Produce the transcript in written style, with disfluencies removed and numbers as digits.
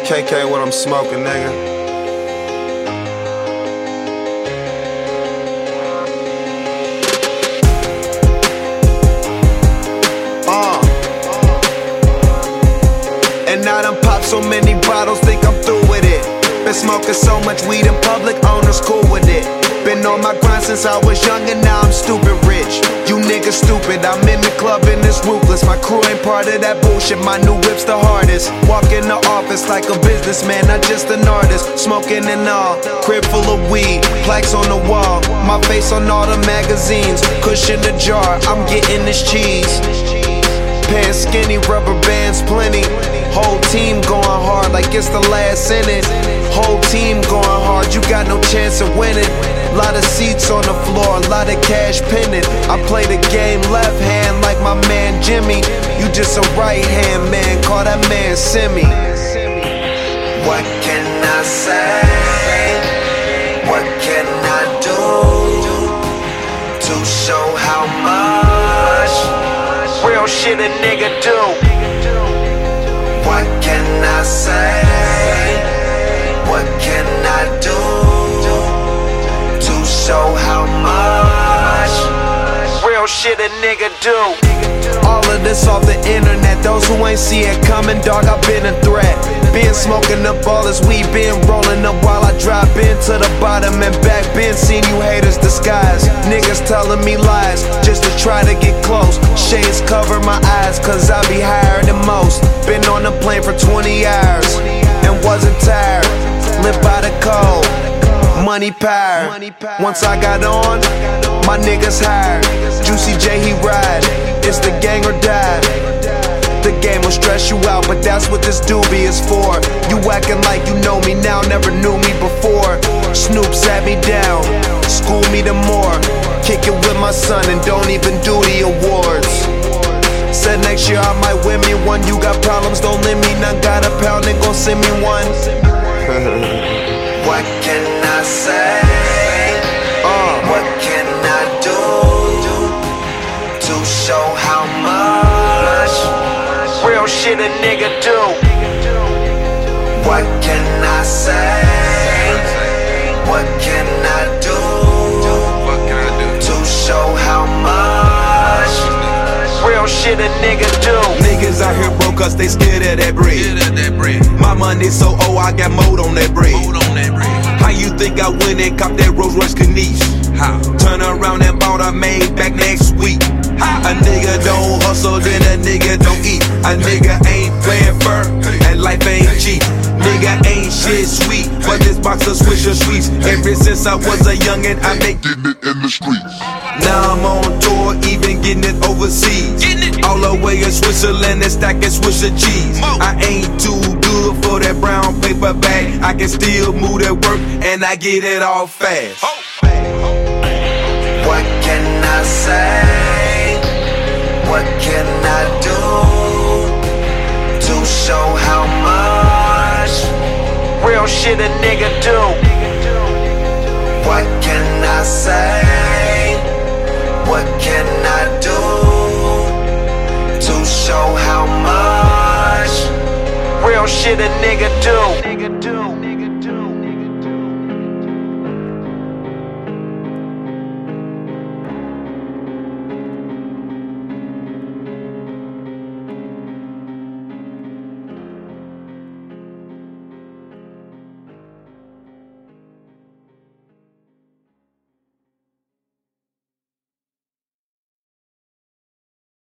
KK, what I'm smoking, nigga. And I done popped so many bottles, think I'm through with it. Been smoking so much weed in public, owners cool with it. Been on my grind since I was young and now I'm stupid rich. You niggas stupid, I'm in the club and it's ruthless. My crew ain't part of that bullshit, my new whip's the hardest. Walk in the office like a businessman, not just an artist. Smoking and all, crib full of weed, plaques on the wall. My face on all the magazines, cushion the jar, I'm getting this cheese. Pants skinny, rubber bands plenty. Whole team going hard like it's the last inning. Whole team going hard, you got no chance of winning. Lot of seats on the floor, lot of cash pending. I play the game left hand like my man Jimmy. You just a right hand man, call that man Simi. What can I say? What can I do to show how much real shit a nigga do? What can I say? What can I do to show how much real shit a nigga do? All of this off the internet, those who ain't see it coming, dog, I've been a threat. Been smoking up all this weed, been rolling up while I drop into the bottom and back. Been seen you haters disguise, niggas telling me lies just to try to get close. Shades cover my eyes cause I be higher than most. Been on the plane for 20 hours and wasn't tired. Live by the code, money power. Once I got on, my niggas hired. Juicy J, he ride, it's the gang or die. The game will stress you out, but that's what this doobie is for. You acting like you know me now, never knew me before. Snoop sat me down, school me the more. Kick it with my son and don't even do the awards. Said next year I might win me one. You got problems, don't lend me none. Got a pound and gon' send me one. What can I say? What can I do to show how much real shit a nigga do? What can I say? What can I do to show how much real shit a nigga do? Niggas out here broke cause they scared of that bread. My money so old, I got mold on that bread. How you think I went and cop that Rolls Royce Caniche? Turn around and bought a maid back next week. A nigga don't hustle, then a nigga don't eat. A nigga ain't playing fair, and life ain't cheap. Nigga ain't shit sweet, but this box of Swisher Sweets. Ever since I was a youngin', I been getting it in the streets. Now I'm on tour, even getting it overseas. All the way in Switzerland and stacking Swisher cheese. I ain't too good for that brown paper bag. I can still move that work, and I get it all fast. What can I say? What can I do to show how much real shit a nigga do? What can I say? What can I do to show how much real shit a nigga do?